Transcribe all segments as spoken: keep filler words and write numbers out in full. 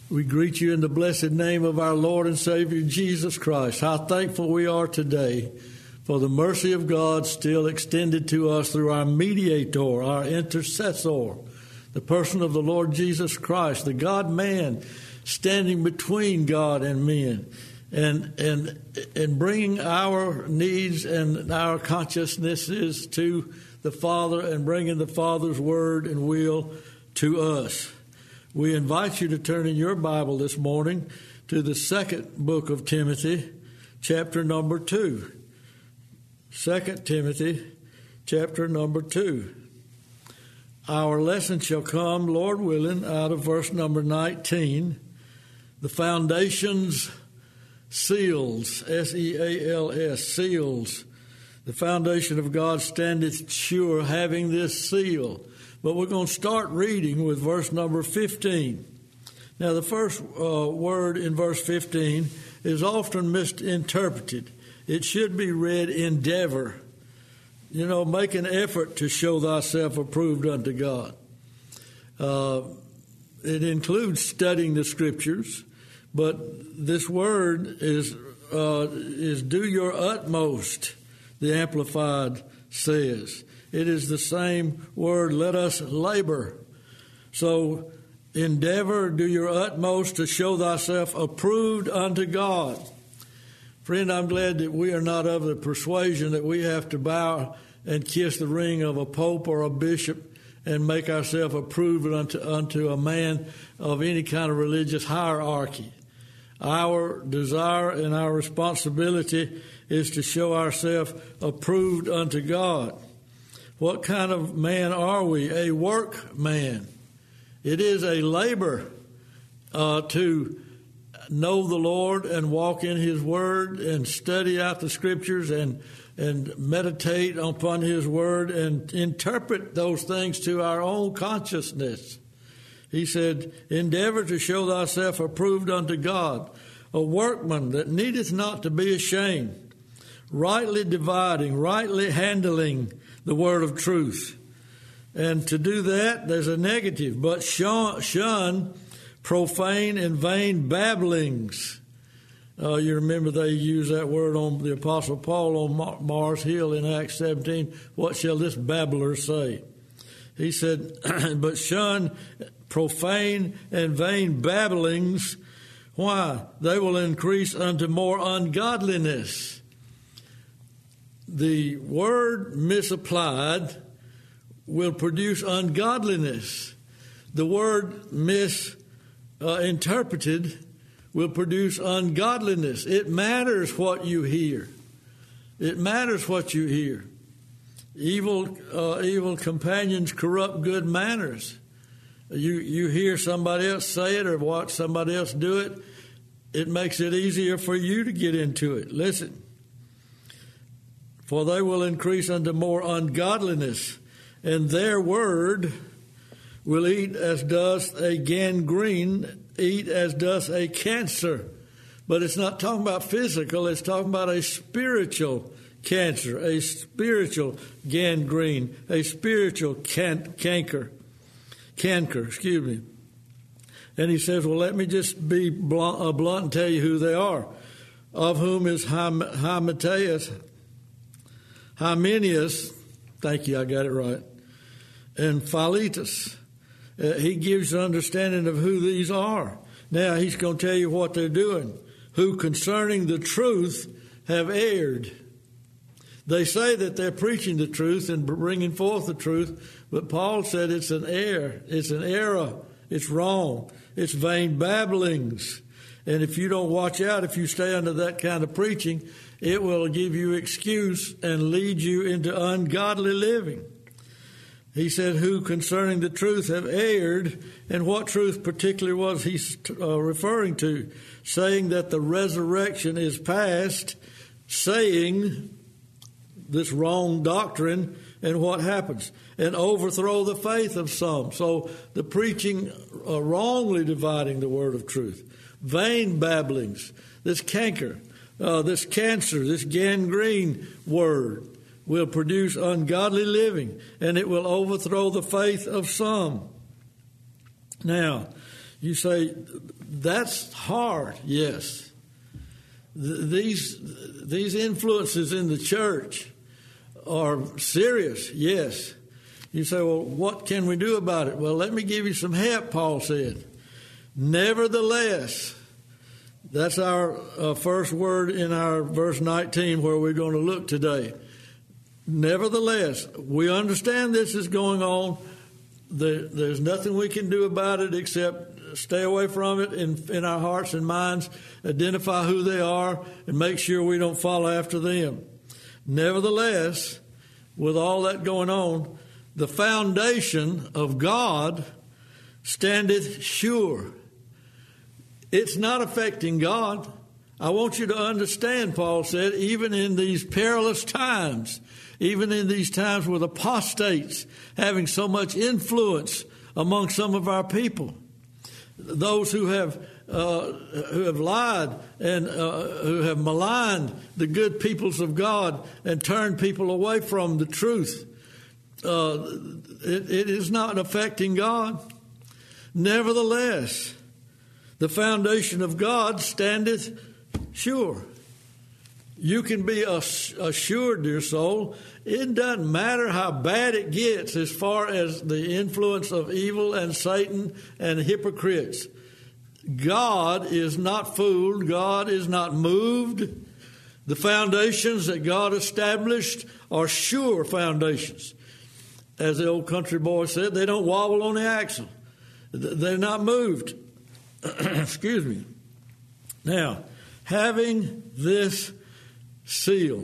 We greet you in the blessed name of our Lord and Savior, Jesus Christ. How thankful we are today for the mercy of God still extended to us through our mediator, our intercessor, the person of the Lord Jesus Christ, the God-man standing between God and men, and and and bringing our needs and our consciousnesses to the Father and bringing the Father's word and will to us. We invite you to turn in your Bible this morning to the second book of Timothy, chapter number two. Second Timothy, chapter number two. Our lesson shall come, Lord willing, out of verse number nineteen. The foundations, seals, S E A L S, seals. The foundation of God standeth sure, having this seal. But we're going to start reading with verse number fifteen. Now, the first uh, word in verse fifteen is often misinterpreted. It should be read endeavor. You know, make an effort to show thyself approved unto God. Uh, it includes studying the Scriptures, but this word is uh, is do your utmost, the Amplified says. It is the same word, let us labor. So, endeavor, do your utmost to show thyself approved unto God. Friend, I'm glad that we are not of the persuasion that we have to bow and kiss the ring of a pope or a bishop and make ourselves approved unto, unto a man of any kind of religious hierarchy. Our desire and our responsibility is to show ourselves approved unto God. What kind of man are we? A work man. It is a labor uh, to know the Lord and walk in His Word and study out the Scriptures and and meditate upon His Word and interpret those things to our own consciousness. He said, endeavor to show thyself approved unto God, a workman that needeth not to be ashamed, rightly dividing, rightly handling the word of truth. And to do that, there's a negative, but shun, shun profane and vain babblings. Uh, you remember they used that word on the Apostle Paul on Mar- Mars Hill in Acts seventeen. What shall this babbler say? He said, but shun profane and vain babblings. Why? They will increase unto more ungodliness. The word misapplied will produce ungodliness. The word misinterpreted uh, will produce ungodliness. It matters what you hear. It matters what you hear. Evil, uh, evil companions corrupt good manners. You you hear somebody else say it or watch somebody else do it, it makes it easier for you to get into it. Listen. For they will increase unto more ungodliness, and their word will eat as does a gangrene, eat as does a cancer. But it's not talking about physical, it's talking about a spiritual cancer, a spiritual gangrene, a spiritual can- canker, canker, excuse me. And he says, well, let me just be blunt, uh, blunt and tell you who they are, of whom is Hym- Hymenaeus, Hymenaeus, thank you, I got it right, and Philetus. Uh, he gives an understanding of who these are. Now, he's going to tell you what they're doing. Who concerning the truth have erred. They say that they're preaching the truth and bringing forth the truth, but Paul said it's an error. It's an error. It's wrong. It's vain babblings. And if you don't watch out, if you stay under that kind of preaching, it will give you excuse and lead you into ungodly living. He said, who concerning the truth have erred, and what truth particularly was he uh, referring to? Saying that the resurrection is past, saying this wrong doctrine, and what happens? And overthrow the faith of some. So the preaching uh, wrongly dividing the word of truth. Vain babblings, this canker, uh, this cancer, this gangrene word will produce ungodly living, and it will overthrow the faith of some. Now, You say, that's hard. Yes. These, these influences in the church are serious. Yes. You say, well, what can we do about it? Well, let me give you some help, Paul said. Nevertheless, that's our uh, first word in our verse nineteen where we're going to look today. Nevertheless, we understand this is going on. There, there's nothing we can do about it except stay away from it in, in our hearts and minds, identify who they are, and make sure we don't follow after them. Nevertheless, with all that going on, the foundation of God standeth sure. It's not affecting God. I want you to understand, Paul said, even in these perilous times, even in these times with apostates having so much influence among some of our people, those who have uh, who have lied and uh, who have maligned the good peoples of God and turned people away from the truth, uh, it, it is not affecting God. Nevertheless, the foundation of God standeth sure. You can be assured, dear soul, it doesn't matter how bad it gets as far as the influence of evil and Satan and hypocrites. God is not fooled. God is not moved. The foundations that God established are sure foundations. As the old country boy said, they don't wobble on the axle. They're not moved. Excuse me. Now, having this seal,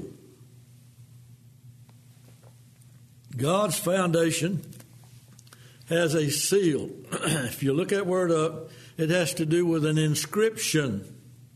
God's foundation has a seal. If you look that word up, it has to do with an inscription.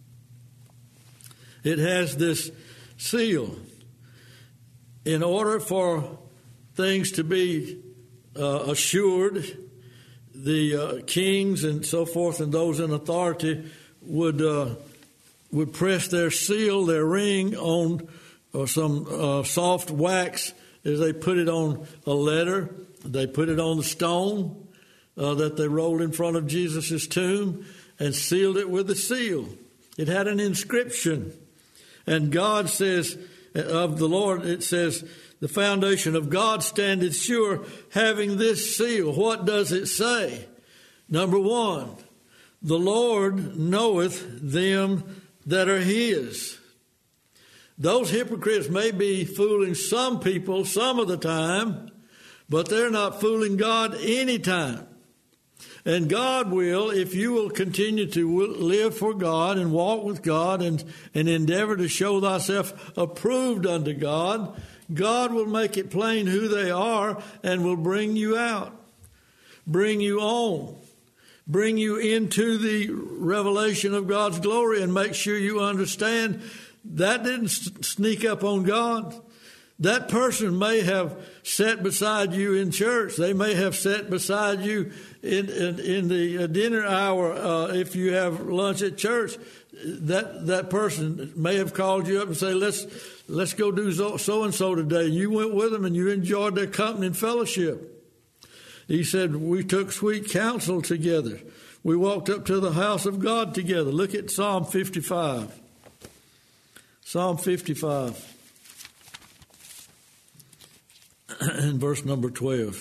It has this seal. In order for things to be uh, assured, the uh, kings and so forth and those in authority would uh, would press their seal, their ring, on uh, some uh, soft wax as they put it on a letter. They put it on the stone uh, that they rolled in front of Jesus' tomb and sealed it with a seal. It had an inscription. And God says, of the Lord, it says, the foundation of God standeth sure, having this seal. What does it say? Number one, the Lord knoweth them that are his. Those hypocrites may be fooling some people some of the time, but they're not fooling God any time. And God will, if you will continue to live for God and walk with God and, and endeavor to show thyself approved unto God, God will make it plain who they are and will bring you out, bring you on, bring you into the revelation of God's glory and make sure you understand that didn't sneak up on God. That person may have sat beside you in church. They may have sat beside you in, in, in the dinner hour uh, if you have lunch at church. That that person may have called you up and say, let's let's go do so-and-so today. You went with them and you enjoyed their company and fellowship. He said, we took sweet counsel together. We walked up to the house of God together. Look at Psalm fifty-five. Psalm fifty-five. In verse number twelve.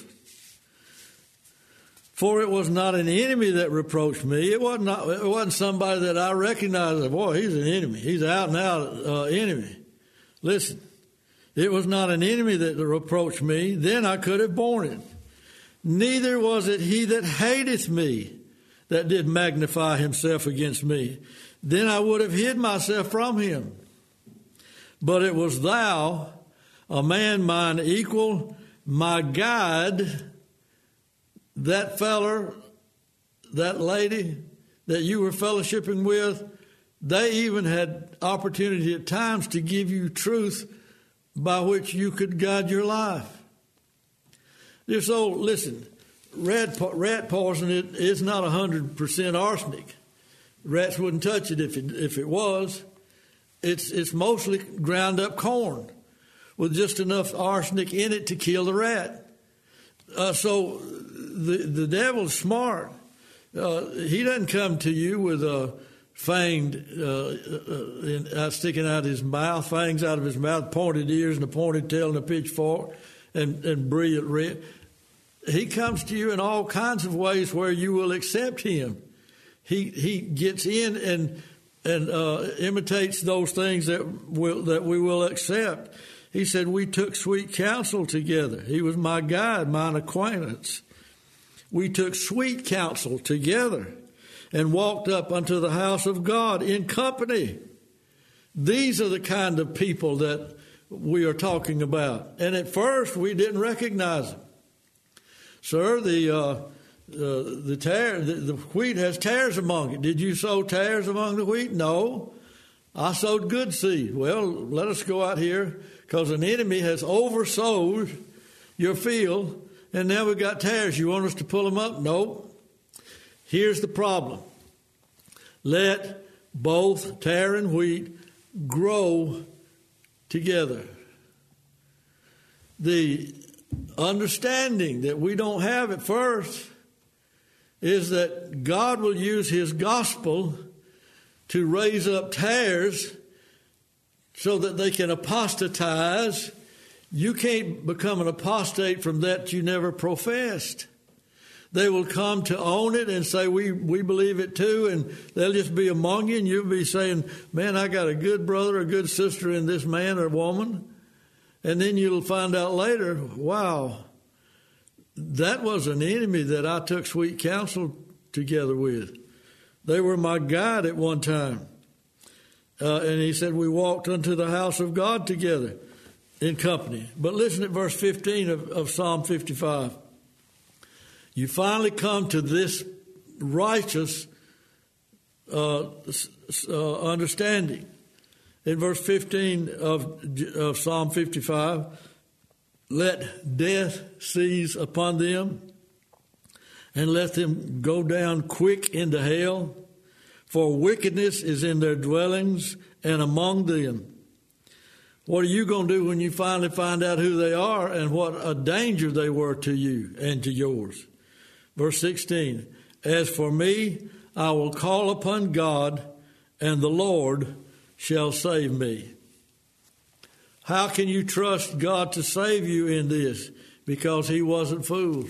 For it was not an enemy that reproached me. It wasn't, not, it wasn't somebody that I recognized. Boy, he's an enemy. He's an out and out uh, enemy. Listen, it was not an enemy that reproached me. Then I could have borne it. Neither was it he that hateth me that did magnify himself against me. Then I would have hid myself from him. But it was thou, a man mine equal, my guide, that feller, that lady that you were fellowshipping with, they even had opportunity at times to give you truth by which you could guide your life. Dear soul, listen, rat, rat poison it is not one hundred percent arsenic. Rats wouldn't touch it if it, if it was. It's, it's mostly ground up corn with just enough arsenic in it to kill the rat. Uh, so the the devil's smart. Uh, he doesn't come to you with a fanged, uh, uh, in, uh, sticking out his mouth, fangs out of his mouth, pointed ears and a pointed tail and a pitchfork and, and brilliant red. He comes to you in all kinds of ways where you will accept him. He he gets in and and uh, imitates those things that will that we will accept. He said, we took sweet counsel together. He was my guide, mine acquaintance. We took sweet counsel together and walked up unto the house of God in company. These are the kind of people that we are talking about. And at first, we didn't recognize them. Sir, the uh, uh, the, tare, the the wheat has tares among it. Did you sow tares among the wheat? No. I sowed good seed. Well, let us go out here because an enemy has oversowed your field, and now we've got tares. You want us to pull them up? No. Here's the problem. Let both tare and wheat grow together. The understanding that we don't have at first is that God will use his gospel to raise up tares so that they can apostatize. You can't become an apostate from that you never professed. They will come to own it and say, we, we believe it too, and they'll just be among you, and you'll be saying, man, I got a good brother or good sister in this man or woman. And then you'll find out later, wow, that was an enemy that I took sweet counsel together with. They were my guide at one time. Uh, and he said, we walked unto the house of God together in company. But listen at verse fifteen of, of Psalm fifty-five. You finally come to this righteous uh, uh, understanding. In verse fifteen of, of Psalm fifty-five, let death seize upon them, and let them go down quick into hell, for wickedness is in their dwellings and among them. What are you going to do when you finally find out who they are and what a danger they were to you and to yours? Verse sixteen, as for me, I will call upon God, and the Lord shall save me. How can you trust God to save you in this? Because he wasn't fooled.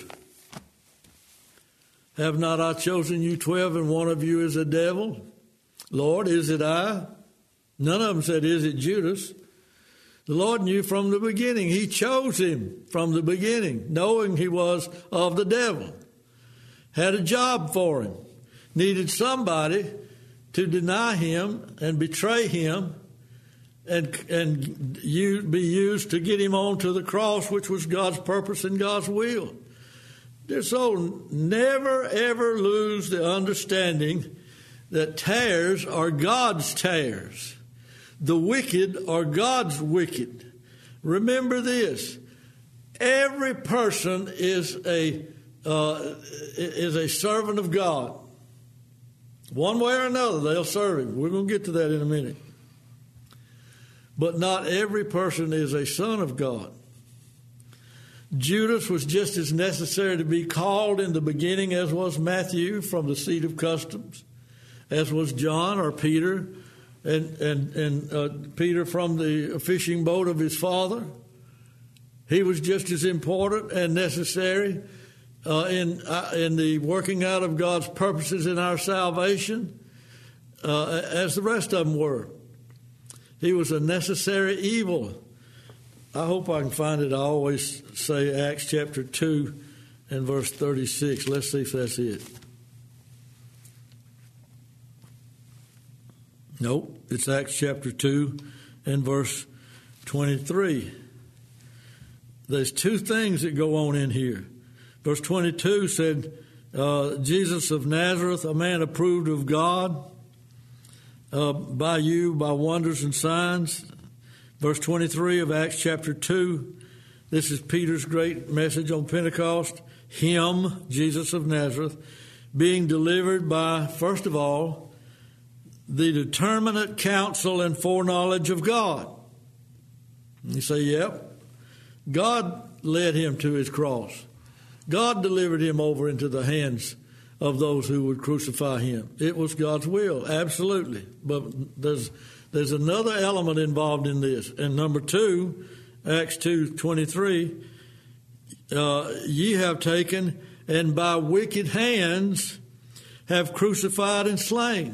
Have not I chosen you twelve, and one of you is a devil? Lord, is it I? None of them said, is it Judas? The Lord knew from the beginning. He chose him from the beginning, knowing he was of the devil. Had a job for him. Needed somebody to deny him and betray him and and you, be used to get him onto the cross, which was God's purpose and God's will. Dear soul, never, ever lose the understanding that tares are God's tares. The wicked are God's wicked. Remember this. Every person is a uh, is a servant of God. One way or another, they'll serve him. We're going to get to that in a minute. But not every person is a son of God. Judas was just as necessary to be called in the beginning as was Matthew from the seat of customs, as was John or Peter, and and and uh, Peter from the fishing boat of his father. He was just as important and necessary uh, in uh, in the working out of God's purposes in our salvation uh, as the rest of them were. He was a necessary evil. I hope I can find it. I always say Acts chapter two and verse thirty-six. Let's see if that's it. Nope, it's Acts chapter two and verse twenty-three. There's two things that go on in here. Verse twenty-two said, uh, Jesus of Nazareth, a man approved of God uh, by you, by wonders and signs. Verse twenty-three of Acts chapter two, this is Peter's great message on Pentecost. Him, Jesus of Nazareth, being delivered by, first of all, the determinate counsel and foreknowledge of God. And you say, yep, God led him to his cross. God delivered him over into the hands of those who would crucify him. It was God's will, absolutely. But there's there's another element involved in this. And number two, Acts two twenty-three, uh, ye have taken and by wicked hands have crucified and slain.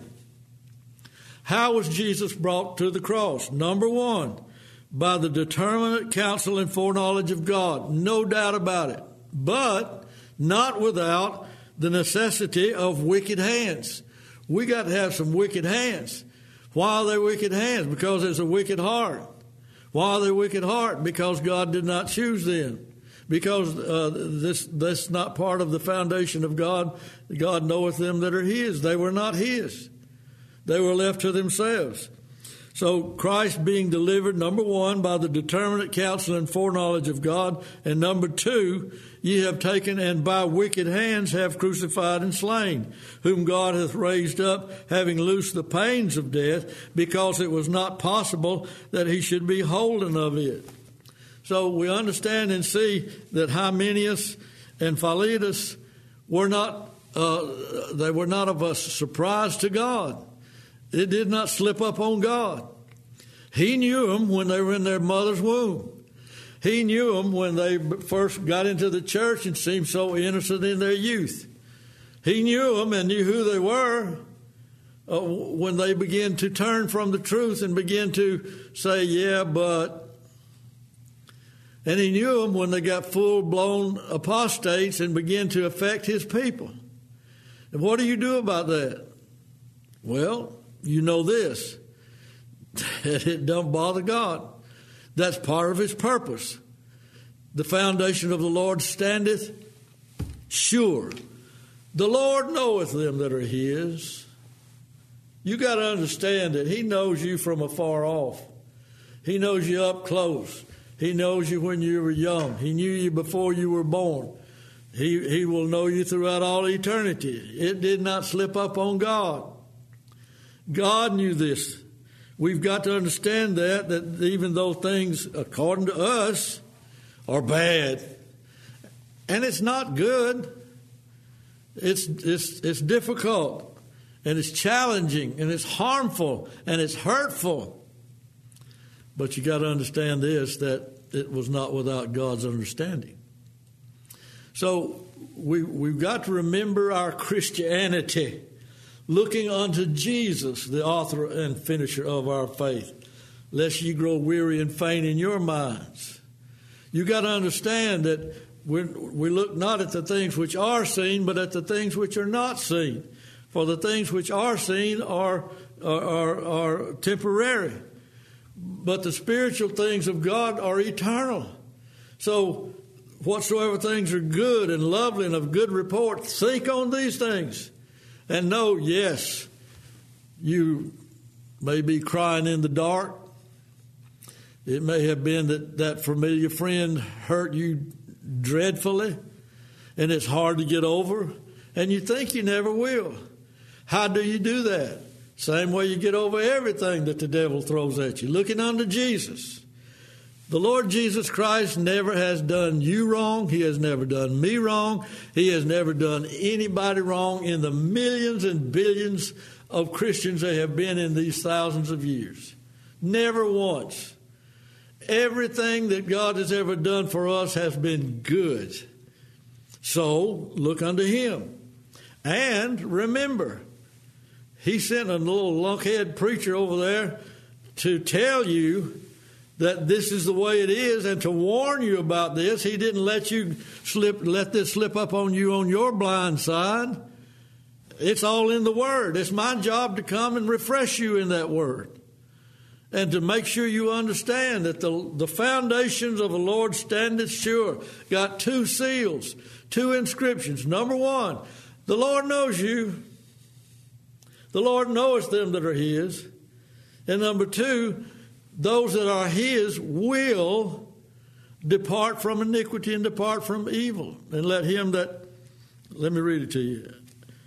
How was Jesus brought to the cross? Number one, by the determinate counsel and foreknowledge of God. No doubt about it. But not without the necessity of wicked hands. We got to have some wicked hands. Why are they wicked hands? Because it's a wicked heart. Why are they wicked heart? Because God did not choose them. Because uh, this that's not part of the foundation of God. God knoweth them that are his. They were not his. They were left to themselves. So Christ being delivered, number one, by the determinate counsel and foreknowledge of God, and number two, ye have taken and by wicked hands have crucified and slain, whom God hath raised up, having loosed the pains of death, because it was not possible that he should be holden of it. So we understand and see that Hymenaeus and Philetus were not, uh, they were not of a surprise to God. It did not slip up on God. He knew them when they were in their mother's womb. He knew them when they first got into the church and seemed so innocent in their youth. He knew them and knew who they were uh, when they began to turn from the truth and begin to say, yeah, but. And he knew them when they got full-blown apostates and began to affect his people. And what do you do about that? Well, you know this, that it don't bother God. That's part of his purpose. The foundation of the Lord standeth sure. The Lord knoweth them that are his. You got to understand that he knows you from afar off. He knows you up close. He knows you when you were young. He knew you before you were born. He, he will know you throughout all eternity. It did not slip up on God. God knew this. We've got to understand that, that even though things, according to us, are bad, and it's not good, it's, it's, it's difficult, and it's challenging, and it's harmful, and it's hurtful. But you got to understand this, that it was not without God's understanding. So we, we've got to remember our Christianity, looking unto Jesus, the author and finisher of our faith, lest ye grow weary and faint in your minds. You got to understand that we we look not at the things which are seen, but at the things which are not seen. For the things which are seen are are, are, are temporary, but the spiritual things of God are eternal. So whatsoever things are good and lovely and of good report, think on these things. And know, yes, you may be crying in the dark. It may have been that that familiar friend hurt you dreadfully, and it's hard to get over, and you think you never will. How do you do that? Same way you get over everything that the devil throws at you, looking unto Jesus. The Lord Jesus Christ never has done you wrong. He has never done me wrong. He has never done anybody wrong in the millions and billions of Christians that have been in these thousands of years. Never once. Everything that God has ever done for us has been good. So look unto him. And remember, he sent a little lunkhead preacher over there to tell you that this is the way it is, and to warn you about this. He didn't let you slip, let this slip up on you on your blind side. It's all in the Word. It's my job to come and refresh you in that Word, and to make sure you understand that the, the foundations of the Lord standeth sure. Got two seals, two inscriptions. Number one, the Lord knows you. The Lord knoweth them that are his. And number two, those that are his will depart from iniquity and depart from evil. And let him that, let me read it to you.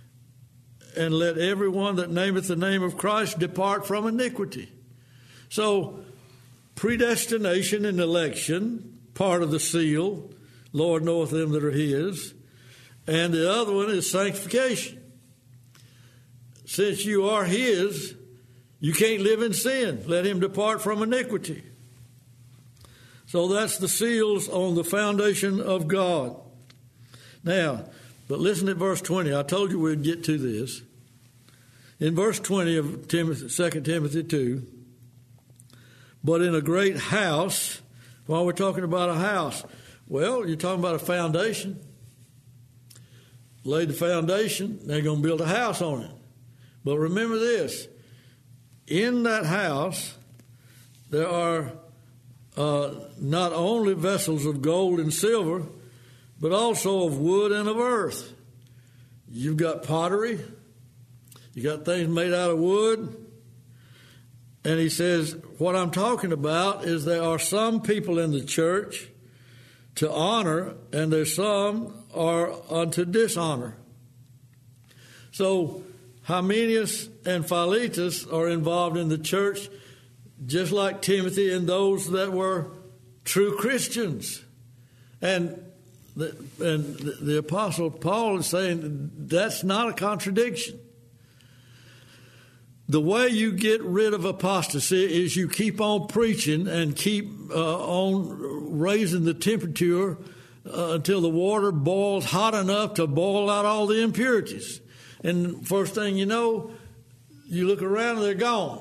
And let everyone that nameth the name of Christ depart from iniquity. So, predestination and election, part of the seal, Lord knoweth them that are his. And the other one is sanctification. Since you are his, you can't live in sin. Let him depart from iniquity. So that's the seals on the foundation of God. Now, but listen at verse twenty. I told you we'd get to this. In verse twenty of Timothy, Second Timothy two, but in a great house, while we're talking about a house, well, you're talking about a foundation. Laid the foundation, they're going to build a house on it. But remember this, in that house, there are uh, not only vessels of gold and silver, but also of wood and of earth. You've got pottery, you got things made out of wood. And he says, what I'm talking about is there are some people in the church to honor, and there's some are unto dishonor. So Hymenaeus and Philetus are involved in the church, just like Timothy and those that were true Christians. And the, and the Apostle Paul is saying that's not a contradiction. The way you get rid of apostasy is you keep on preaching and keep uh, on raising the temperature uh, until the water boils hot enough to boil out all the impurities. And first thing you know, you look around and they're gone.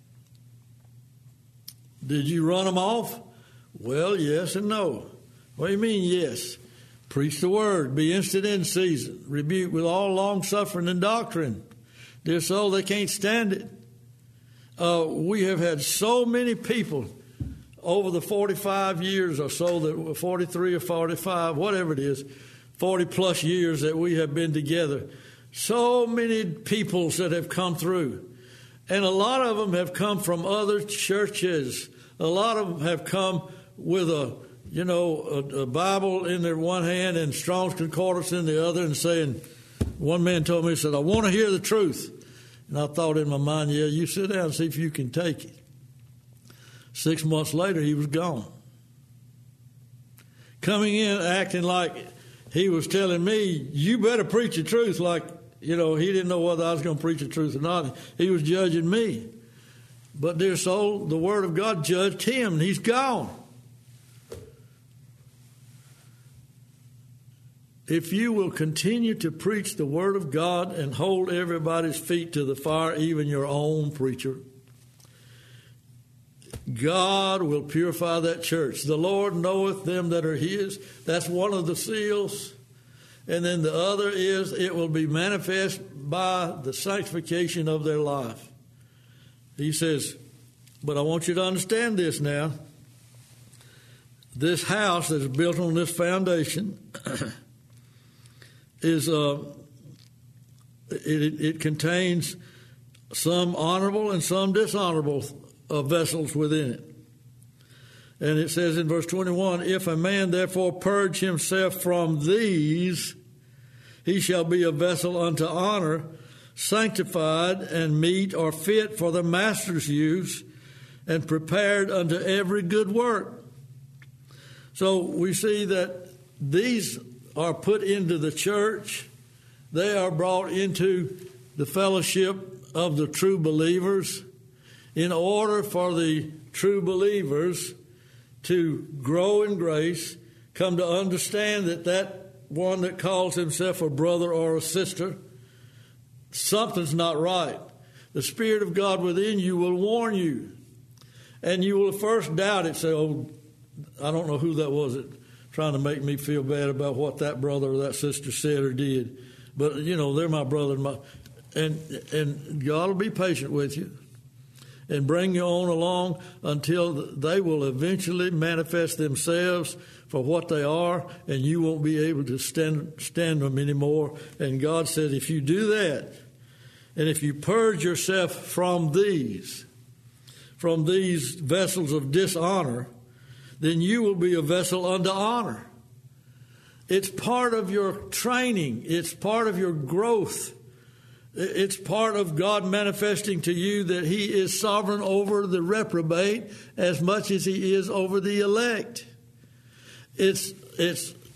Did you run them off? Well, yes and no. What do you mean, yes? Preach the word. Be instant in season. Rebuke with all long suffering and doctrine. Dear soul, they can't stand it. Uh, we have had so many people over the forty-five years or so, that forty-three or forty-five, whatever it is, forty plus years that we have been together. So many peoples that have come through. And a lot of them have come from other churches. A lot of them have come with a, you know, a, a Bible in their one hand and Strong's Concordance in the other, and saying, one man told me, he said, I want to hear the truth. And I thought in my mind, yeah, you sit down and see if you can take it. Six months later, he was gone. Coming in acting like he was telling me, you better preach the truth, like, you know, he didn't know whether I was going to preach the truth or not. He was judging me. But, dear soul, the Word of God judged him, and he's gone. If you will continue to preach the Word of God and hold everybody's feet to the fire, even your own preacher, God will purify that church. The Lord knoweth them that are his. That's one of the seals. And then the other is it will be manifest by the sanctification of their life. He says, but I want you to understand this now. This house that is built on this foundation is uh, it, it contains some honorable and some dishonorable uh, vessels within it. And it says in verse twenty-one, if a man therefore purge himself from these, he shall be a vessel unto honor, sanctified and meet or fit for the master's use, and prepared unto every good work. So we see that these are put into the church. They are brought into the fellowship of the true believers in order for the true believers to grow in grace, come to understand that that one that calls himself a brother or a sister, something's not right. The Spirit of God within you will warn you. And you will first doubt it, say, oh, I don't know who that was that trying to make me feel bad about what that brother or that sister said or did. But, you know, they're my brother and my... And, and God will be patient with you and bring you on along until they will eventually manifest themselves for what they are, and you won't be able to stand, stand them anymore. And God said, if you do that, and if you purge yourself from these, from these vessels of dishonor, then you will be a vessel unto honor. It's part of your training. It's part of your growth. It's part of God manifesting to you that he is sovereign over the reprobate as much as he is over the elect. It's, it's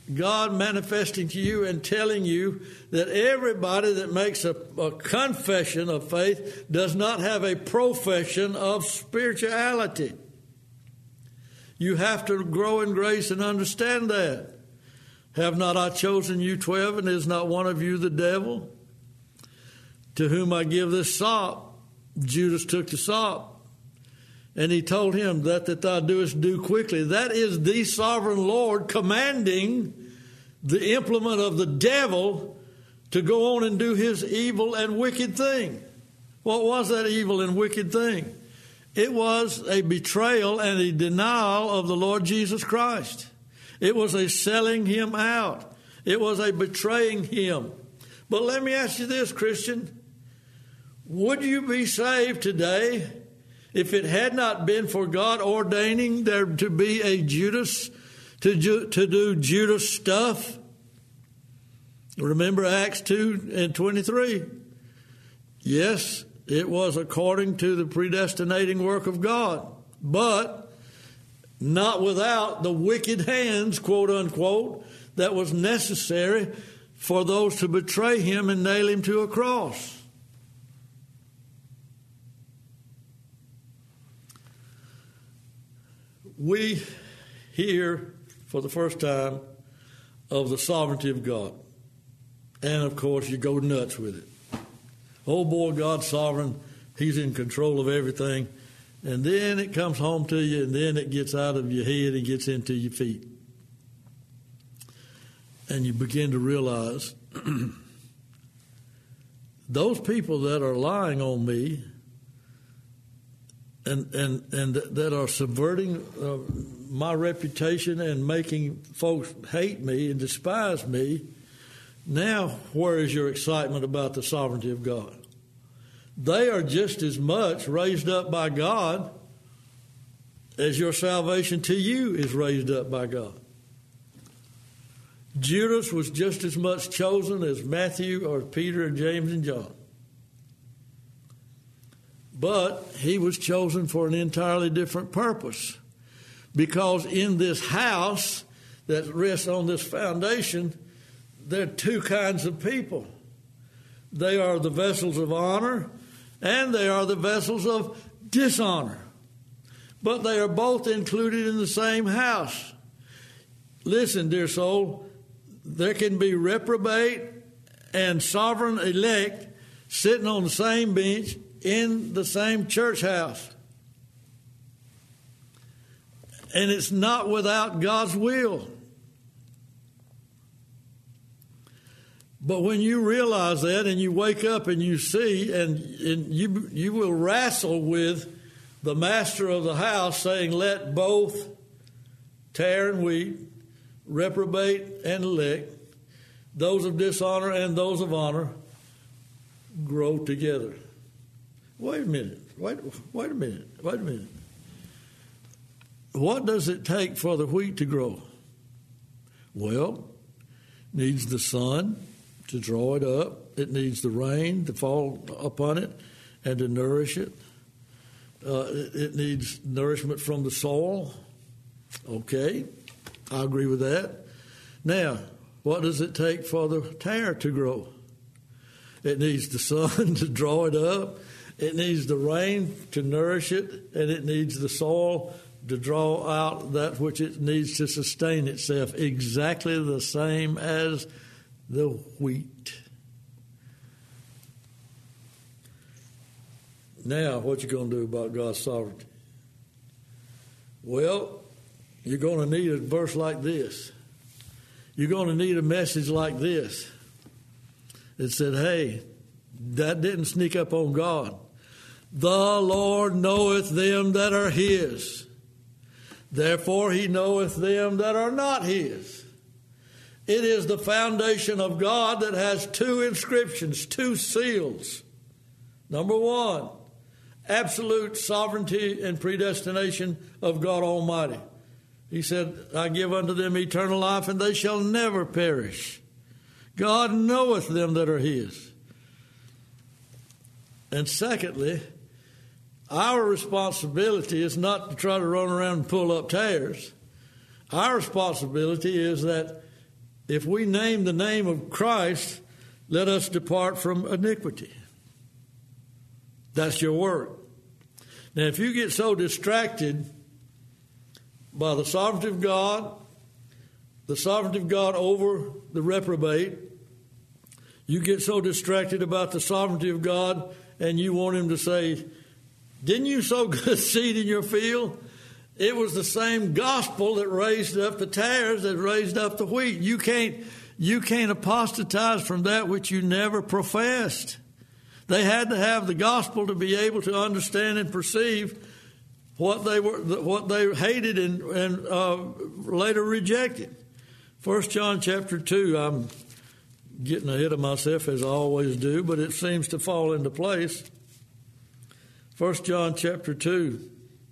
God manifesting to you and telling you that everybody that makes a, a confession of faith does not have a profession of spirituality. You have to grow in grace and understand that. Have not I chosen you twelve, and is not one of you the devil? To whom I give this sop. Judas took the sop, and he told him, that that thou doest do quickly. That is the sovereign Lord commanding the implement of the devil to go on and do his evil and wicked thing. What was that evil and wicked thing? It was a betrayal and a denial of the Lord Jesus Christ. It was a selling him out. It was a betraying him. But let me ask you this, Christian. Would you be saved today if it had not been for God ordaining there to be a Judas to, ju- to do Judas stuff? Remember Acts two and twenty-three. Yes, it was according to the predestinating work of God, but not without the wicked hands, quote unquote, that was necessary for those to betray him and nail him to a cross. We hear for the first time of the sovereignty of God. And, of course, you go nuts with it. Oh, boy, God's sovereign. He's in control of everything. And then it comes home to you, and then it gets out of your head and gets into your feet. And you begin to realize those people that are lying on me and and, and that are subverting uh, my reputation and making folks hate me and despise me, now where is your excitement about the sovereignty of God? They are just as much raised up by God as your salvation to you is raised up by God. Judas was just as much chosen as Matthew or Peter and James and John. But he was chosen for an entirely different purpose. Because in this house that rests on this foundation, there are two kinds of people. They are the vessels of honor, and they are the vessels of dishonor. But they are both included in the same house. Listen, dear soul, there can be reprobate and sovereign elect sitting on the same bench in the same church house. And it's not without God's will. But when you realize that and you wake up and you see, and, and you you will wrestle with the master of the house saying, let both tare and wheat, reprobate and elect, those of dishonor and those of honor, grow together. Wait a minute. Wait, wait a minute. Wait a minute. What does it take for the wheat to grow? Well, it needs the sun to draw it up. It needs the rain to fall upon it and to nourish it. Uh, it, it needs nourishment from the soil. Okay, I agree with that. Now, what does it take for the tare to grow? It needs the sun to draw it up. It needs the rain to nourish it, and it needs the soil to draw out that which it needs to sustain itself, exactly the same as the wheat. Now, what you going to do about God's sovereignty? Well, you're going to need a verse like this. You're going to need a message like this. It said, hey, that didn't sneak up on God. The Lord knoweth them that are his. Therefore he knoweth them that are not his. It is the foundation of God that has two inscriptions, two seals. Number one, absolute sovereignty and predestination of God Almighty. He said, I give unto them eternal life, and they shall never perish. God knoweth them that are his. And secondly, our responsibility is not to try to run around and pull up tares. Our responsibility is that if we name the name of Christ, let us depart from iniquity. That's your word. Now, if you get so distracted by the sovereignty of God, the sovereignty of God over the reprobate, you get so distracted about the sovereignty of God and you want him to say, didn't you sow good seed in your field? It was the same gospel that raised up the tares that raised up the wheat. You can't, you can't apostatize from that which you never professed. They had to have the gospel to be able to understand and perceive what they were, what they hated and, and uh, later rejected. First John chapter two, I'm getting ahead of myself as I always do, but it seems to fall into place. First John chapter two,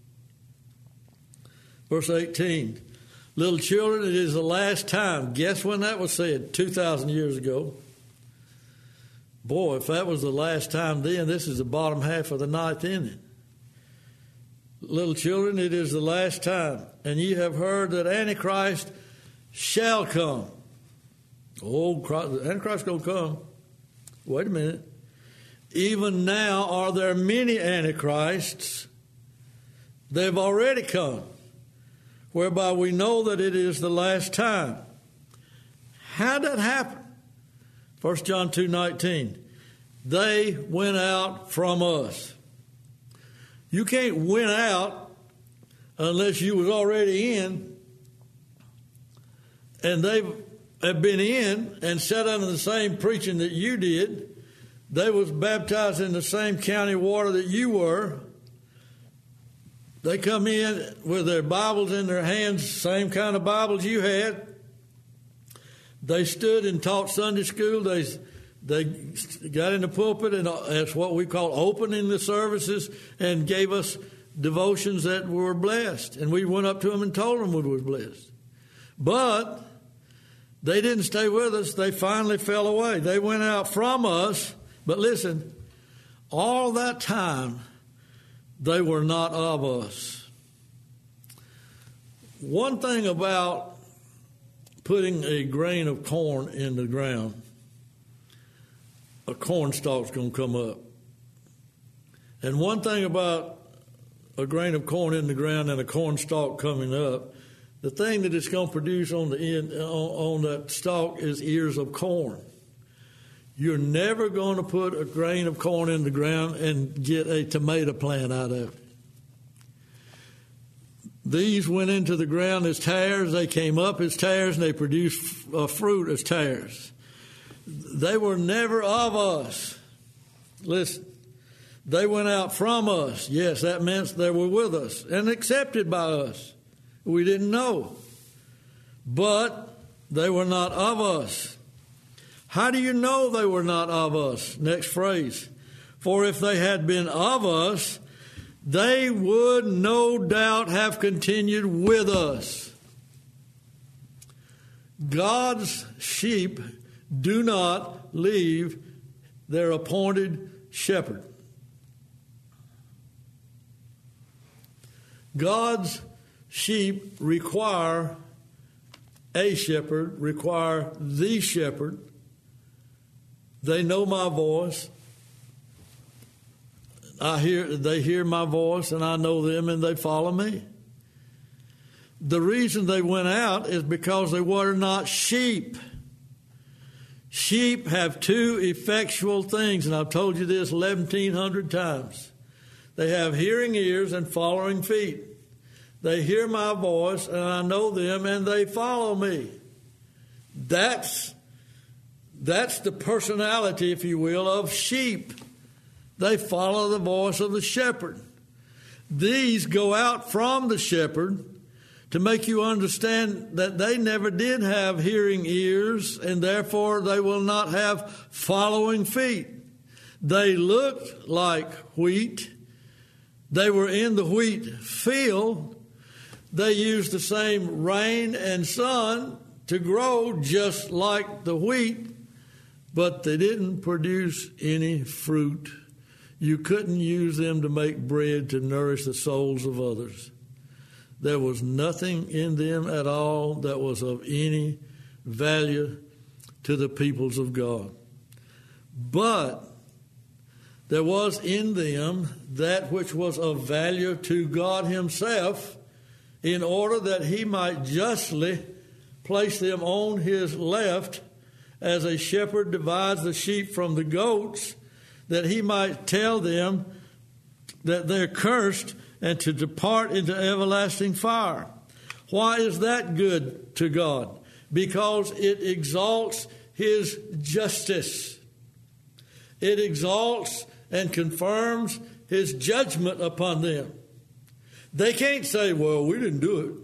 verse eighteen. Little children, it is the last time. Guess when that was said? two thousand years ago. Boy, if that was the last time then, this is the bottom half of the ninth inning. Little children, it is the last time. And ye have heard that Antichrist shall come. Oh, Christ, the Antichrist going to come. Wait a minute. Even now are there many Antichrists. They've already come, whereby we know that it is the last time. How'd that happen? First John two nineteen. They went out from us. You can't win out unless you was already in, and they have been in and sat under the same preaching that you did. They was baptized in the same county water that you were. They come in with their Bibles in their hands, same kind of Bibles you had. They stood and taught Sunday school. They they got in the pulpit, and that's what we call opening the services, and gave us devotions that were blessed. And we went up to them and told them we were blessed. But they didn't stay with us. They finally fell away. They went out from us. But listen, all that time, they were not of us. One thing about putting a grain of corn in the ground, a corn stalk's going to come up. And one thing about a grain of corn in the ground and a corn stalk coming up, the thing that it's going to produce on the end, on, on that stalk is ears of corn. You're never going to put a grain of corn in the ground and get a tomato plant out of it. These went into the ground as tares. They came up as tares, and they produced uh, fruit as tares. They were never of us. Listen, they went out from us. Yes, that meant they were with us and accepted by us. We didn't know. But they were not of us. How do you know they were not of us? Next phrase. For if they had been of us, they would no doubt have continued with us. God's sheep do not leave their appointed shepherd. God's sheep require a shepherd, require the shepherd. They know my voice. I hear, they hear my voice, and I know them, and they follow me. The reason they went out is because they were not sheep. Sheep have two effectual things, and I've told you this eleven hundred times. They have hearing ears and following feet. They hear my voice, and I know them, and they follow me. That's, that's the personality, if you will, of sheep. They follow the voice of the shepherd. These go out from the shepherd to make you understand that they never did have hearing ears, and therefore they will not have following feet. They looked like wheat. They were in the wheat field. They used the same rain and sun to grow just like the wheat, but they didn't produce any fruit. You couldn't use them to make bread to nourish the souls of others. There was nothing in them at all that was of any value to the peoples of God. But there was in them that which was of value to God himself, in order that he might justly place them on his left, as a shepherd divides the sheep from the goats, that he might tell them that they're cursed and to depart into everlasting fire. Why is that good to God? Because it exalts his justice. It exalts and confirms his judgment upon them. They can't say, well, we didn't do it.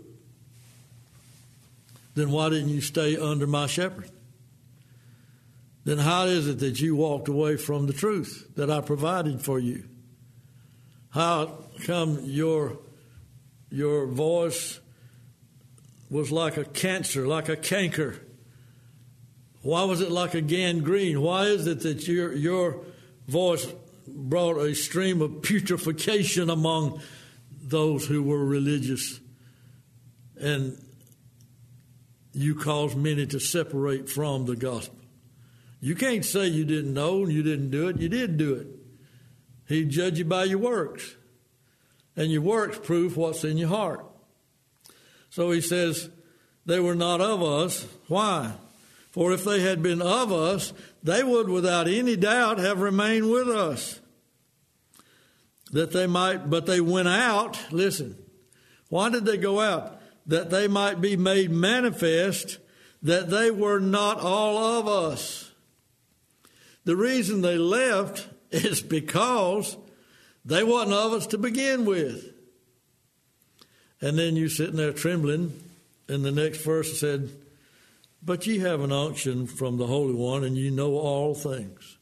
Then why didn't you stay under my shepherd? Then how is it that you walked away from the truth that I provided for you? How come your, your voice was like a cancer, like a canker? Why was it like a gangrene? Why is it that your, your voice brought a stream of putrefaction among those who were religious, and you caused many to separate from the gospel? You can't say you didn't know and you didn't do it. You did do it. He'd judge you by your works, and your works prove what's in your heart. So he says, they were not of us. Why? For if they had been of us, they would without any doubt have remained with us. That they might, but they went out. Listen, why did they go out? That they might be made manifest that they were not all of us. The reason they left is because they wasn't of us to begin with. And then you sitting there trembling, and the next verse said, but ye have an unction from the Holy One, and you know all things.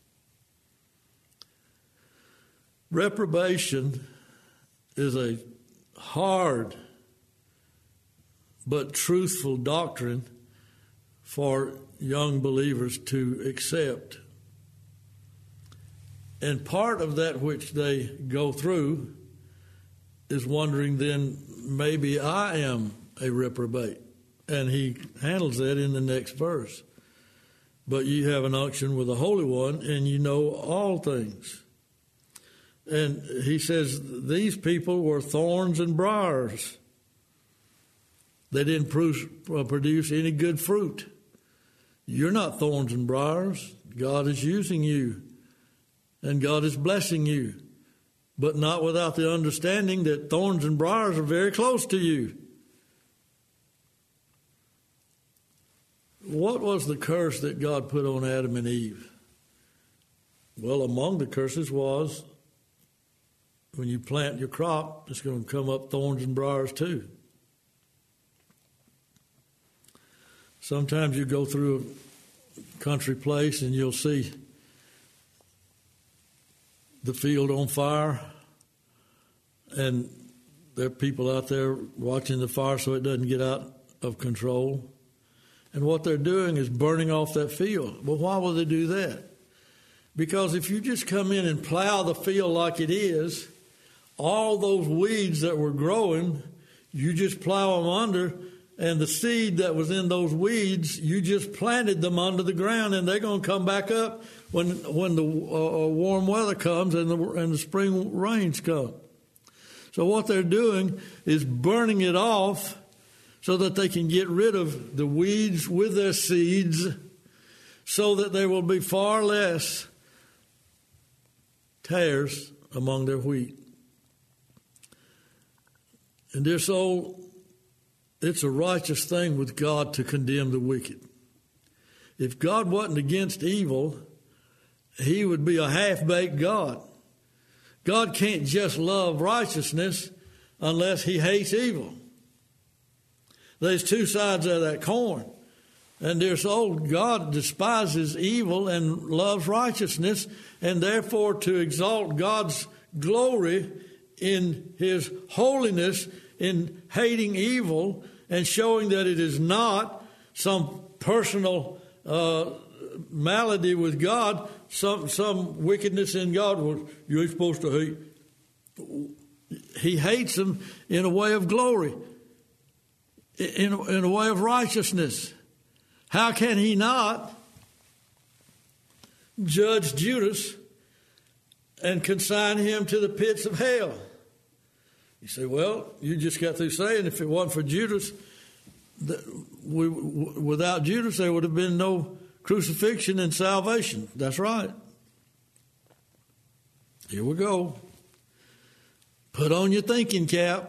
Reprobation is a hard but truthful doctrine for young believers to accept. And part of that which they go through is wondering, then maybe I am a reprobate. And he handles that in the next verse. But you have an unction with the Holy One, and you know all things. And he says these people were thorns and briars. They didn't produce any good fruit. You're not thorns and briars. God is using you, and God is blessing you, but not without the understanding that thorns and briars are very close to you. What was the curse that God put on Adam and Eve? Well, among the curses was, when you plant your crop, it's going to come up thorns and briars too. Sometimes you go through a country place and you'll see the field on fire, and there are people out there watching the fire so it doesn't get out of control. And what they're doing is burning off that field. Well, why will they do that? Because if you just come in and plow the field like it is, all those weeds that were growing, you just plow them under, and the seed that was in those weeds, you just planted them under the ground, and they're going to come back up when when the uh, warm weather comes and the and the spring rains come. So what they're doing is burning it off so that they can get rid of the weeds with their seeds, so that there will be far less tares among their wheat. And dear soul, it's a righteous thing with God to condemn the wicked. If God wasn't against evil, he would be a half-baked God. God can't just love righteousness unless he hates evil. There's two sides of that coin. And dear soul, God despises evil and loves righteousness, and therefore to exalt God's glory in his holiness, in hating evil and showing that it is not some personal uh, malady with God, some some wickedness in God. Well, you ain't supposed to hate. He hates them in a way of glory, in, in a way of righteousness. how can he not judge Judas and consign him to the pits of hell? You say, well, you just got through saying if it wasn't for Judas, that we, without Judas there would have been no crucifixion and salvation. That's right. Here we go. Put on your thinking cap.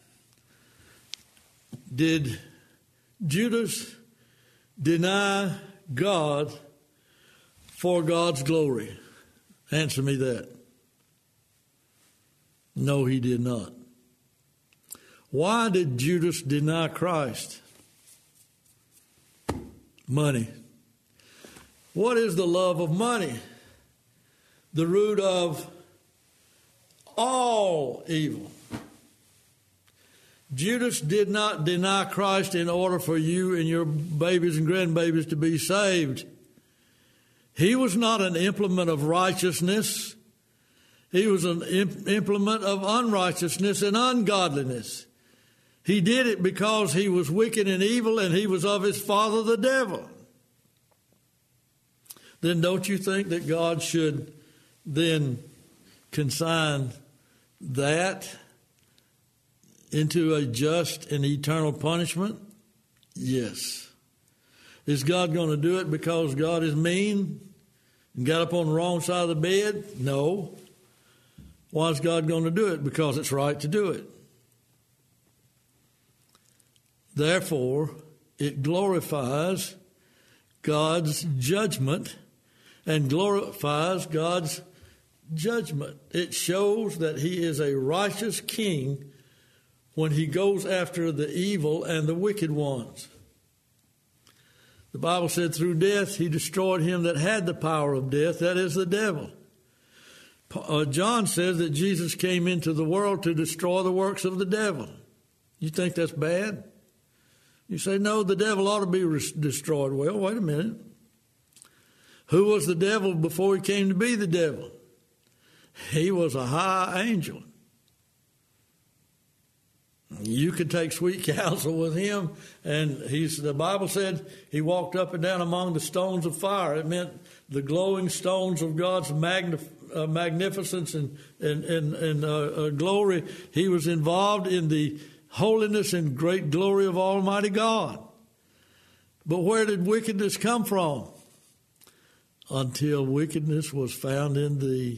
Did Judas deny God for God's glory? Answer me that. No, he did not. Why did Judas deny Christ? Money. What is the love of money? The root of all evil. Judas did not deny Christ in order for you and your babies and grandbabies to be saved. He was not an implement of righteousness. He was an implement of unrighteousness and ungodliness. He did it because he was wicked and evil and he was of his father the devil. Then don't you think that God should then consign that into a just and eternal punishment? Yes. Is God going to do it because God is mean and got up on the wrong side of the bed? No. Why is God going to do it? Because it's right to do it. Therefore, it glorifies God's judgment and glorifies God's judgment. It shows that he is a righteous king when he goes after the evil and the wicked ones. The Bible said through death he destroyed him that had the power of death, that is the devil. Uh, John says that Jesus came into the world to destroy the works of the devil. You think that's bad? You say, no, the devil ought to be re- destroyed. Well, wait a minute. Who was the devil before he came to be the devil? He was a high angel. You can take sweet counsel with him, and he's. The Bible said he walked up and down among the stones of fire. It meant the glowing stones of God's magnif- uh, magnificence and, and, and, and uh, uh, glory. He was involved in the holiness and great glory of Almighty God. But where did wickedness come from? Until wickedness was found in thee.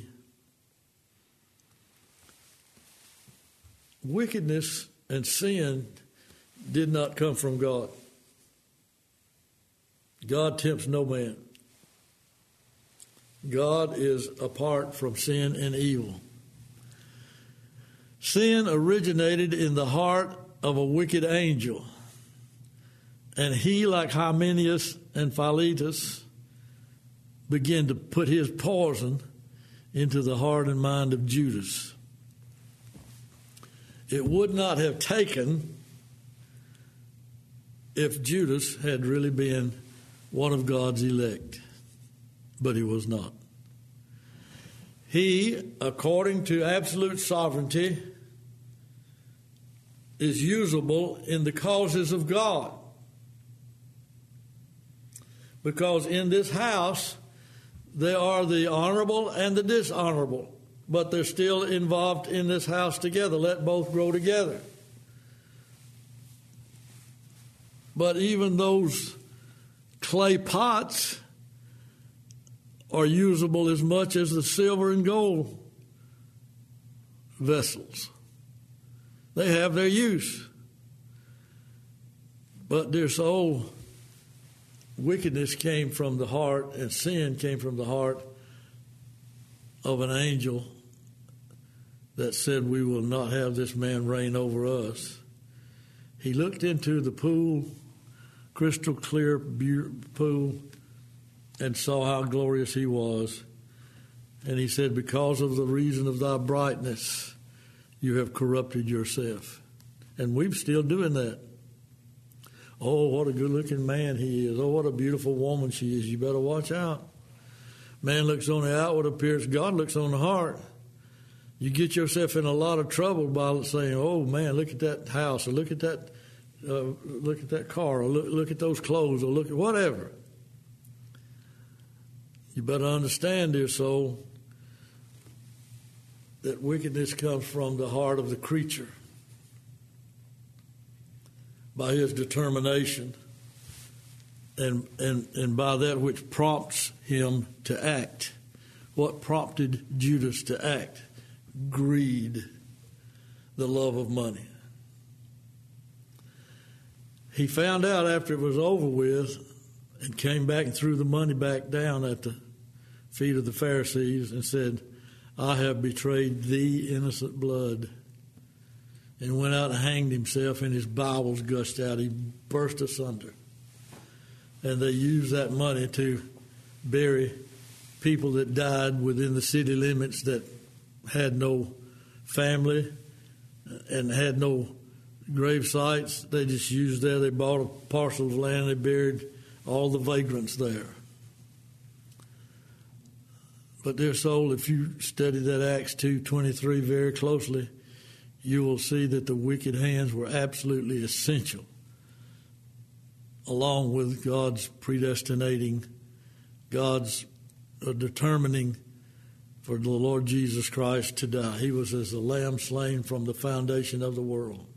Wickedness and sin did not come from God. God tempts no man. God is apart from sin and evil. Sin originated in the heart of a wicked angel. And he, like Hymenaeus and Philetus, began to put his poison into the heart and mind of Judas. It would not have taken if Judas had really been one of God's elect, but he was not. He, according to absolute sovereignty, is usable in the causes of God. Because in this house, there are the honorable and the dishonorable, but they're still involved in this house together. Let both grow together. But even those clay pots are usable as much as the silver and gold vessels. They have their use. But dear soul, wickedness came from the heart and sin came from the heart of an angel that said, we will not have this man reign over us. He looked into the pool, crystal clear pool, and saw how glorious he was. And he said, because of the reason of thy brightness, you have corrupted yourself. And we're still doing that. Oh, what a good-looking man he is. Oh, what a beautiful woman she is. You better watch out. Man looks on the outward appearance. God looks on the heart. You get yourself in a lot of trouble by saying, oh, man, look at that house, or look at that uh, look at that car, or look, look at those clothes, or look at whatever. You better understand, dear soul, that wickedness comes from the heart of the creature by his determination and, and, and by that which prompts him to act. What prompted Judas to act? Greed, the love of money. He found out after it was over with and came back and threw the money back down at the feet of the Pharisees and said, I have betrayed thee, innocent blood. And went out and hanged himself, and his bowels gushed out. He burst asunder. And they used that money to bury people that died within the city limits that had no family and had no grave sites. They just used there. They bought a parcel of land. They buried all the vagrants there. But dear soul, if you study that Acts two twenty-three very closely, you will see that the wicked hands were absolutely essential, along with God's predestinating, God's uh, determining for the Lord Jesus Christ to die. He was as a lamb slain from the foundation of the world.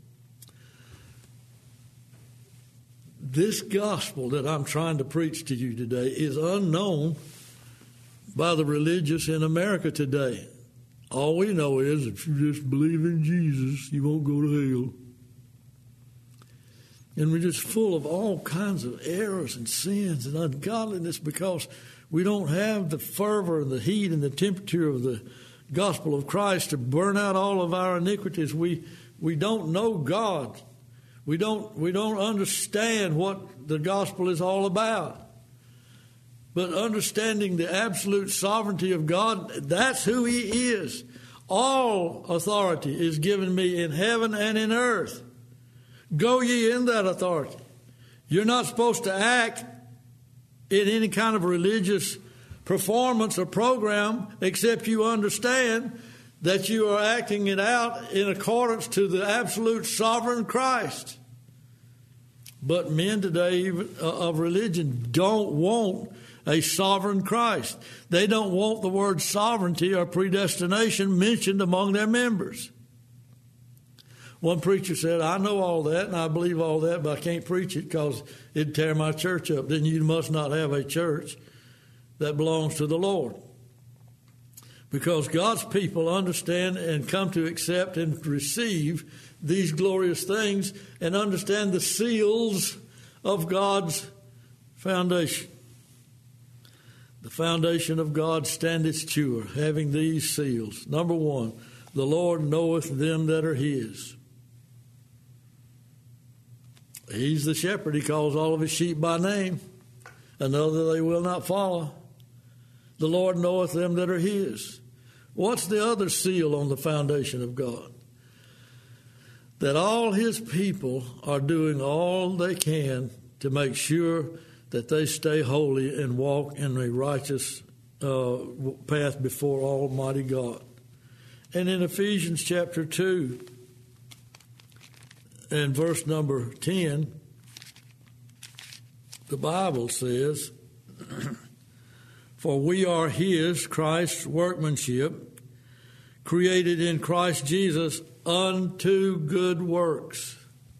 This gospel that I'm trying to preach to you today is unknown by the religious in America today. All we know is if you just believe in Jesus, you won't go to hell. And we're just full of all kinds of errors and sins and ungodliness because we don't have the fervor and the heat and the temperature of the gospel of Christ to burn out all of our iniquities. We we don't know God. We don't we don't understand what the gospel is all about. But understanding the absolute sovereignty of God, that's who He is. All authority is given me in heaven and in earth. Go ye in that authority. You're not supposed to act in any kind of religious performance or program except you understand that you are acting it out in accordance to the absolute sovereign Christ. But men today of religion don't want a sovereign Christ. They don't want the word sovereignty or predestination mentioned among their members. One preacher said, I know all that and I believe all that, but I can't preach it because it'd tear my church up. Then you must not have a church that belongs to the Lord. Because God's people understand and come to accept and receive these glorious things and understand the seals of God's foundation. The foundation of God standeth sure, having these seals. Number one, the Lord knoweth them that are His. He's the shepherd. He calls all of His sheep by name. Another they will not follow. The Lord knoweth them that are His. What's the other seal on the foundation of God? That all His people are doing all they can to make sure that they stay holy and walk in a righteous uh, path before Almighty God. And in Ephesians chapter two and verse number ten, the Bible says, for we are His, Christ's workmanship, created in Christ Jesus unto good works.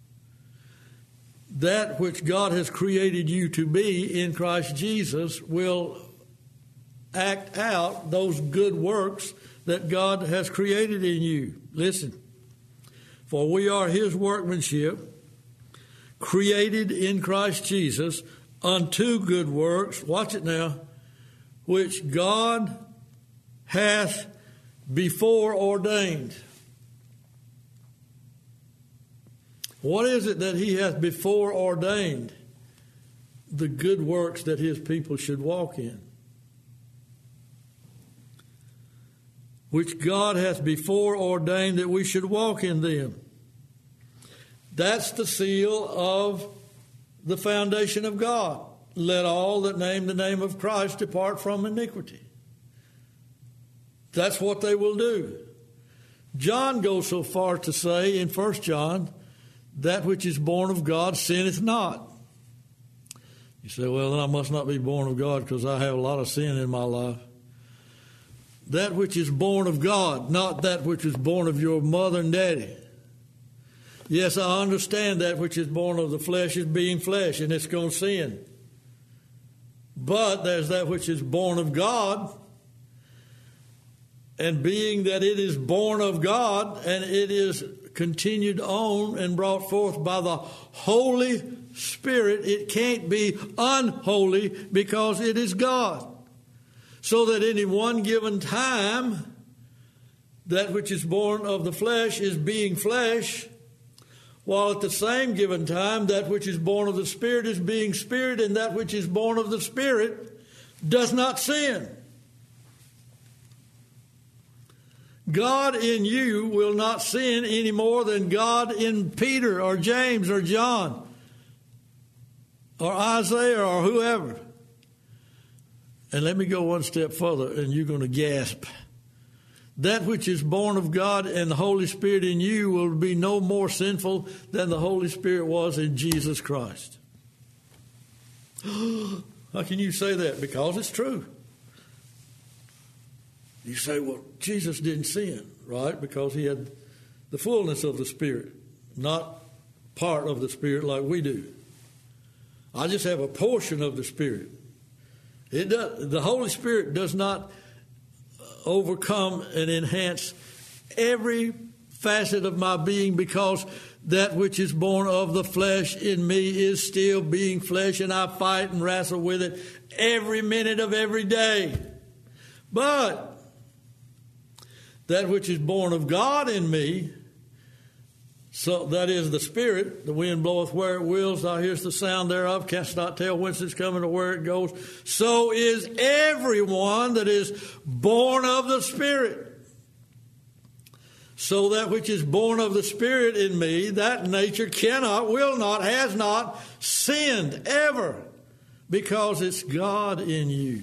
That which God has created you to be in Christ Jesus will act out those good works that God has created in you. Listen. For we are His workmanship, created in Christ Jesus unto good works. Watch it now. Which God hath before ordained. What is it that He hath before ordained? The good works that His people should walk in. Which God hath before ordained that we should walk in them. That's the seal of the foundation of God. Let all that name the name of Christ depart from iniquity. That's what they will do. John goes so far to say in First John that which is born of God sinneth not. You say, well, then I must not be born of God because I have a lot of sin in my life. That which is born of God, not that which is born of your mother and daddy. Yes, I understand that which is born of the flesh is being flesh, and it's going to sin. But there's that which is born of God, and being that it is born of God, and it is continued on and brought forth by the Holy Spirit, it can't be unholy because it is God. So that any one given time, that which is born of the flesh is being flesh, while at the same given time, that which is born of the Spirit is being spirit, and that which is born of the Spirit does not sin. God in you will not sin any more than God in Peter or James or John or Isaiah or whoever. And let me go one step further, and you're going to gasp. That which is born of God and the Holy Spirit in you will be no more sinful than the Holy Spirit was in Jesus Christ. How can you say that? Because it's true. You say, well, Jesus didn't sin, right? Because he had the fullness of the Spirit, not part of the Spirit like we do. I just have a portion of the Spirit. It does, the Holy Spirit does not overcome and enhance every facet of my being, because that which is born of the flesh in me is still being flesh, and I fight and wrestle with it every minute of every day. But that which is born of God in me, so that is the Spirit, the wind bloweth where it wills, thou hearest the sound thereof, canst not tell whence it's coming or where it goes. So is everyone that is born of the Spirit. So that which is born of the Spirit in me, that nature cannot, will not, has not sinned ever, because it's God in you.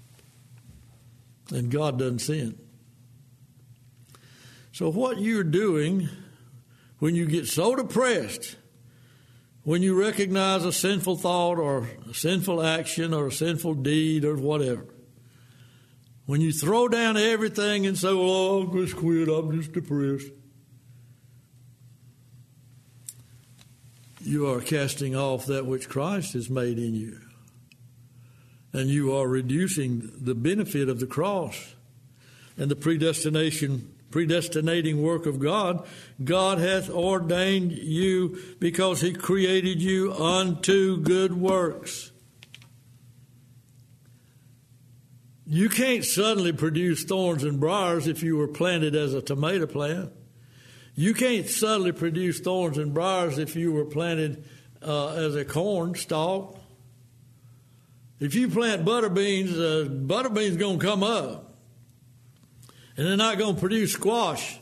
And God doesn't sin. So what you're doing when you get so depressed, when you recognize a sinful thought or a sinful action or a sinful deed or whatever, when you throw down everything and say, well, I'll just quit, I'm just depressed, you are casting off that which Christ has made in you. And you are reducing the benefit of the cross and the predestination predestinating work of God. God hath ordained you because he created you unto good works. You can't suddenly produce thorns and briars if you were planted as a tomato plant. You can't suddenly produce thorns and briars if you were planted uh, as a corn stalk. If you plant butter beans, uh, butter beans are going to come up. And they're not going to produce squash.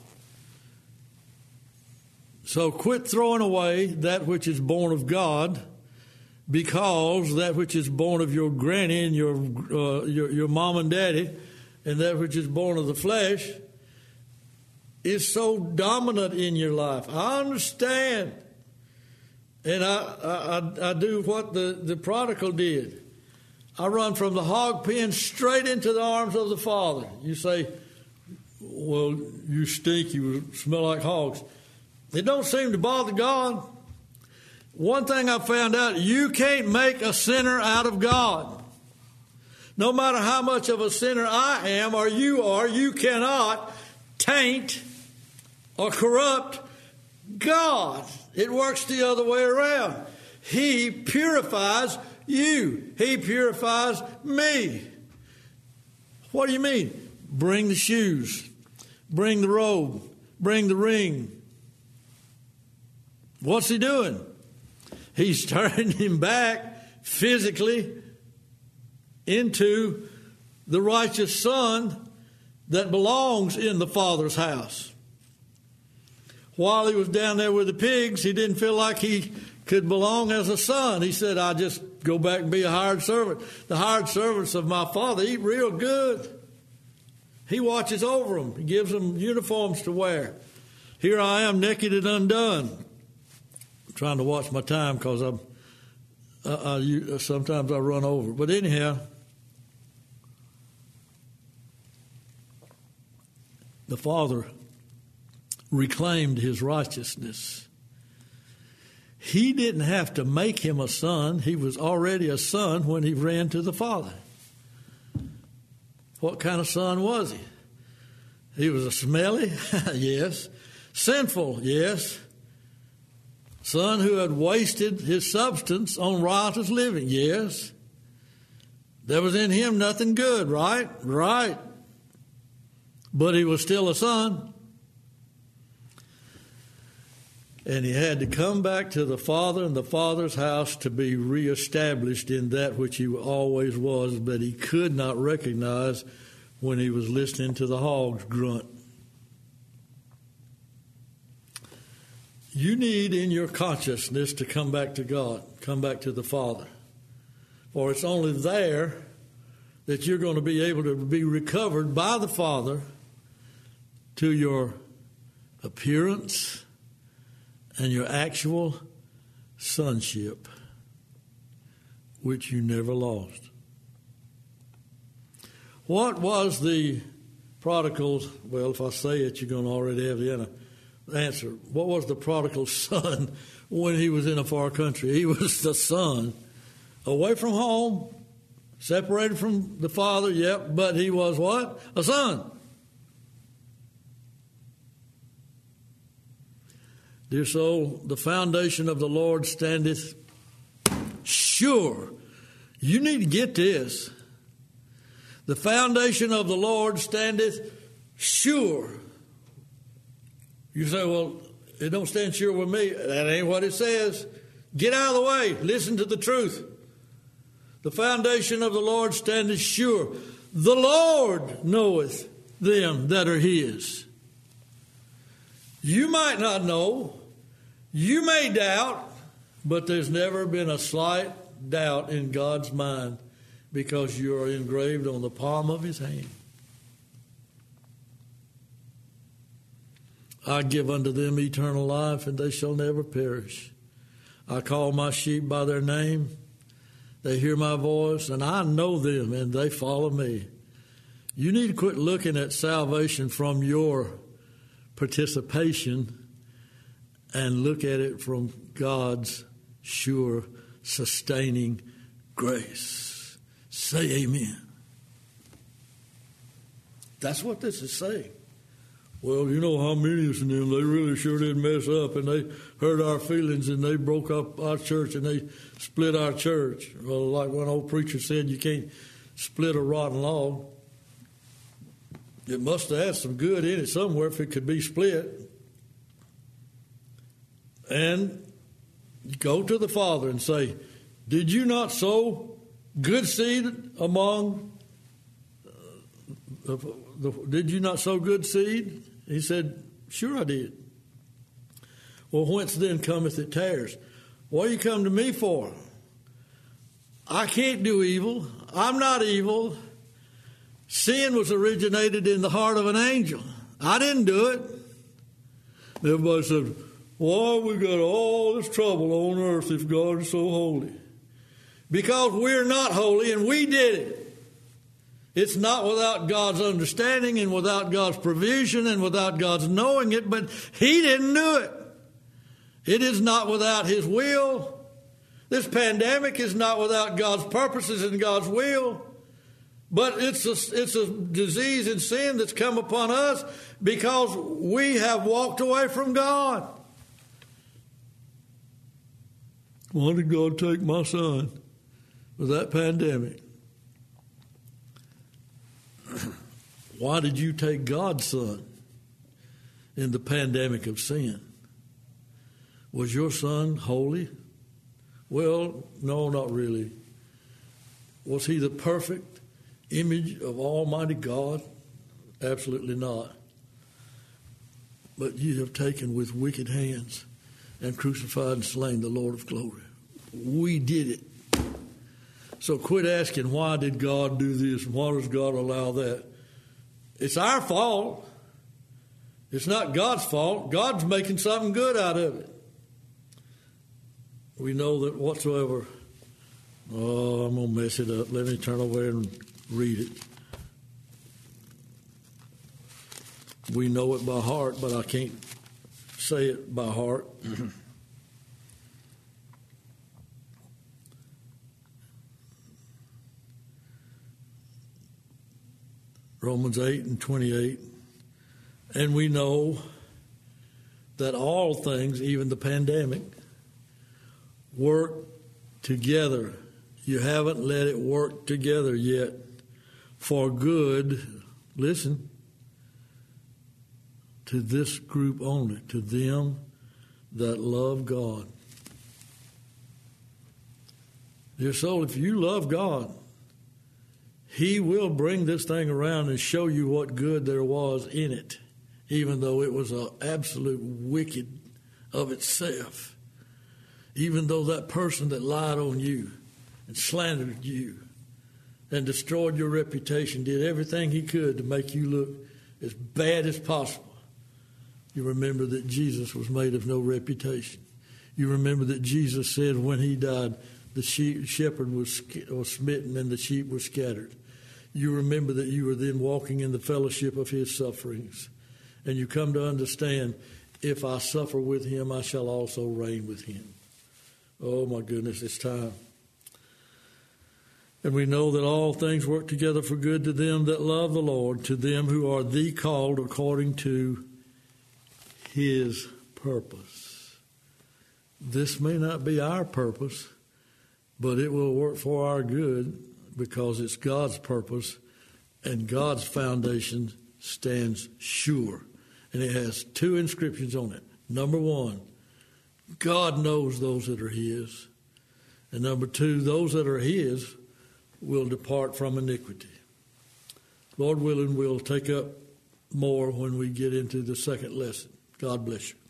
So quit throwing away that which is born of God, because that which is born of your granny and your, uh, your your mom and daddy, and that which is born of the flesh, is so dominant in your life. I understand. And I, I, I do what the, the prodigal did. I run from the hog pen straight into the arms of the Father. You say, well, you stink, you smell like hogs. It don't seem to bother God. One thing I found out, you can't make a sinner out of God. No matter how much of a sinner I am or you are, you cannot taint or corrupt God. It works the other way around. He purifies you. He purifies me. What do you mean? Bring the shoes. Bring the robe. Bring the ring. What's he doing? He's turning him back physically into the righteous son that belongs in the Father's house. While he was down there with the pigs, he didn't feel like he could belong as a son. He said, I just go back and be a hired servant. The hired servants of my Father eat real good. He watches over them. He gives them uniforms to wear. Here I am naked and undone. trying to watch my time because I'm, I, I, sometimes I run over. But anyhow, the Father reclaimed his righteousness. He didn't have to make him a son. He was already a son when he ran to the Father. What kind of son was he? He was a smelly, yes. Sinful, yes. Son who had wasted his substance on riotous living, yes. There was in him nothing good, right? Right. But he was still a son. And he had to come back to the Father and the Father's house to be reestablished in that which he always was, but he could not recognize when he was listening to the hogs grunt. You need in your consciousness to come back to God, come back to the Father. For it's only there that you're going to be able to be recovered by the Father to your appearance and your actual sonship, which you never lost. What was the prodigal's, well, if I say it, you're going to already have the answer. What was the prodigal son when he was in a far country? He was the son away from home, separated from the Father, yep, but he was what? A son. Dear soul, the foundation of the Lord standeth sure. You need to get this. The foundation of the Lord standeth sure. You say, well, it don't stand sure with me. That ain't what it says. Get out of the way. Listen to the truth. The foundation of the Lord standeth sure. The Lord knoweth them that are his. You might not know, you may doubt, but there's never been a slight doubt in God's mind because you are engraved on the palm of his hand. I give unto them eternal life, and they shall never perish. I call my sheep by their name. They hear my voice, and I know them, and they follow me. You need to quit looking at salvation from your participation and look at it from God's sure, sustaining grace. Say amen. That's what this is saying. Well, you know how many of them, they really sure did mess up, and they hurt our feelings, and they broke up our church, and they split our church. Well, like one old preacher said, you can't split a rotten log. It must have had some good in it somewhere if it could be split. And go to the Father and say, did you not sow good seed among, uh, the, the, did you not sow good seed? He said, sure I did. Well, whence then cometh it tares? What do you come to me for? I can't do evil. I'm not evil. Sin was originated in the heart of an angel. I didn't do it. Everybody said, why we got all this trouble on earth if God is so holy? Because we're not holy and we did it. It's not without God's understanding and without God's provision and without God's knowing it, but he didn't do it. It is not without his will. This pandemic is not without God's purposes and God's will. But it's a, it's a disease and sin that's come upon us because we have walked away from God. Why did God take my son with that pandemic? Why did you take God's son in the pandemic of sin? Was your son holy? Well, no, not really. Was he the perfect image of Almighty God? Absolutely not. But you have taken with wicked hands and crucified and slain the Lord of glory. We did it. So quit asking, why did God do this? Why does God allow that? It's our fault. It's not God's fault. God's making something good out of it. we know that whatsoever, oh, I'm going to mess it up. Let me turn over there and read it. We know it by heart, but I can't say it by heart. Romans eight and twenty-eight. And we know that all things, even the pandemic, work together. You haven't let it work together yet for good. Listen, to this group only, to them that love God. Dear soul, if you love God, He will bring this thing around and show you what good there was in it, even though it was an absolute wicked of itself. Even though that person that lied on you and slandered you and destroyed your reputation did everything he could to make you look as bad as possible, you remember that Jesus was made of no reputation. You remember that Jesus said when he died, the sheep, shepherd was, was smitten and the sheep were scattered. You remember that you were then walking in the fellowship of his sufferings. And you come to understand, if I suffer with him, I shall also reign with him. Oh, my goodness, it's time. And we know that all things work together for good to them that love the Lord, to them who are the called according to his purpose. This may not be our purpose, but it will work for our good because it's God's purpose, and God's foundation stands sure. And it has two inscriptions on it. Number one, God knows those that are his. And number two, those that are his will depart from iniquity. Lord willing, we'll take up more when we get into the second lesson. God bless you.